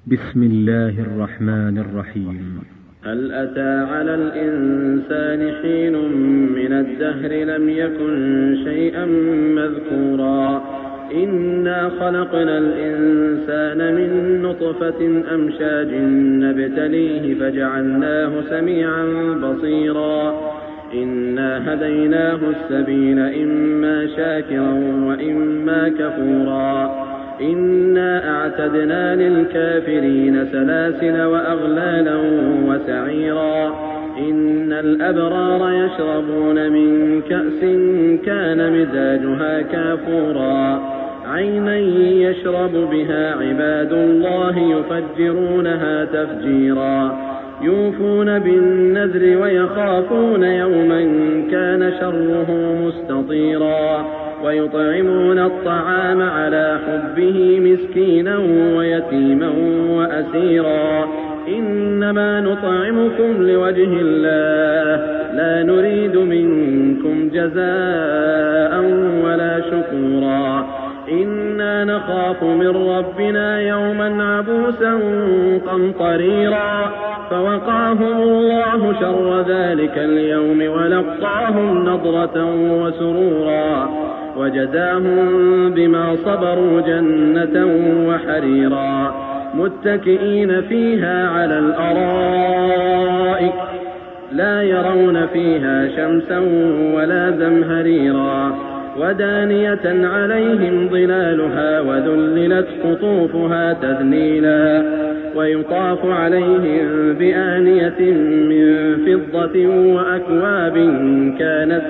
بسم الله الرحمن الرحيم. هل أتى على الإنسان حين من الدهر لم يكن شيئا مذكورا إنا خلقنا الإنسان من نطفة أمشاج نبتليه فجعلناه سميعا بصيرا إنا هديناه السبيل إما شاكرا وإما كفورا إنا أعتدنا للكافرين سلاسل وأغلالا وسعيرا إن الأبرار يشربون من كأس كان مزاجها كافورا عينا يشرب بها عباد الله يفجرونها تفجيرا يوفون بالنذر ويخافون يوما كان شره مستطيرا ويطعمون الطعام على حبه مسكينا ويتيما وأسيرا إنما نطعمكم لوجه الله لا نريد منكم جزاء ولا شكورا إنا نخاف من ربنا يوما عبوسا قمطريرا فوقاهم الله شر ذلك اليوم ولقاهم نضرة وسرورا وجزاهم بما صبروا جنة وحريرا متكئين فيها على الأرائك لا يرون فيها شمسا ولا زمهريرا ودانية عليهم ظلالها وذللت قطوفها تذليلا ويطاف عليهم بآنية من فضة وأكواب كانت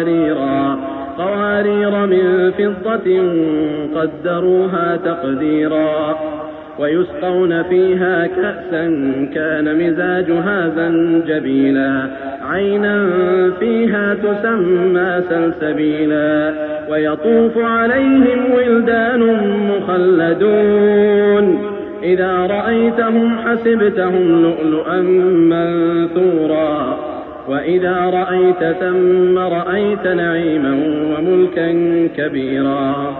قوارير من فضة قدروها تقديرا ويسقون فيها كأسا كان مزاجها زنجبيلا عينا فيها تسمى سلسبيلا ويطوف عليهم ولدان مخلدون إذا رأيتهم حسبتهم لؤلؤا منثورا وإذا رأيت ثم رأيت نعيما وملكا كبيرا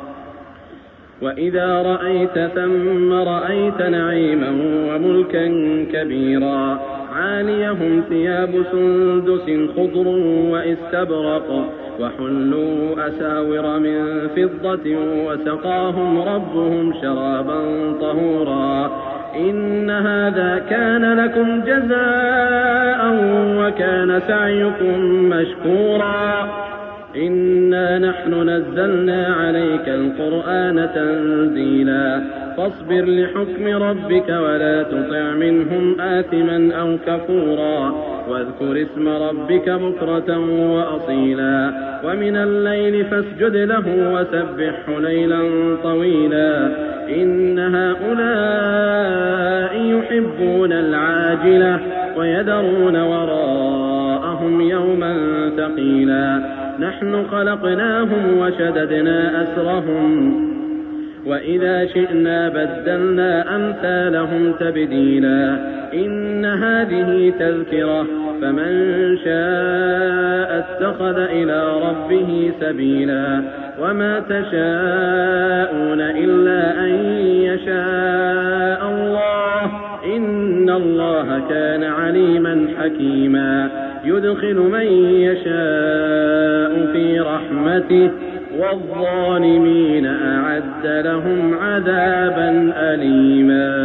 وإذا رأيت ثم رأيت نعيما وملكا كبيرا عاليهم ثياب سندس خضر وإستبرق وحلوا أساور من فضة وسقاهم ربهم شرابا طهورا إن هذا كان لكم جزاء وكان سعيكم مشكورا إنا نحن نزلنا عليك القرآن تنزيلا فاصبر لحكم ربك ولا تطع منهم آثما أو كفورا واذكر اسم ربك بكرة وأصيلا ومن الليل فاسجد له وسبحه ليلا طويلا إن هؤلاء يحبون العاجلة ويذرون وراءهم يوما ثقيلا نحن خلقناهم وشددنا أسرهم وإذا شئنا بدلنا أمثالهم تبديلا إن هذه تذكرة فمن شاء اتخذ إلى ربه سبيلا وما تشاءون إلا أن يشاء الله إن الله كان عليما حكيما يدخل من يشاء في رحمته والظالمين أعد لهم عذابا أليما.